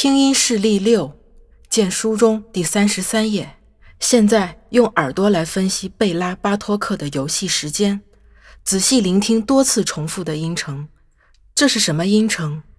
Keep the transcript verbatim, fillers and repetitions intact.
听音示例六，见书中第三十三页。现在用耳朵来分析贝拉·巴托克的游戏时间，仔细聆听多次重复的音程。这是什么音程？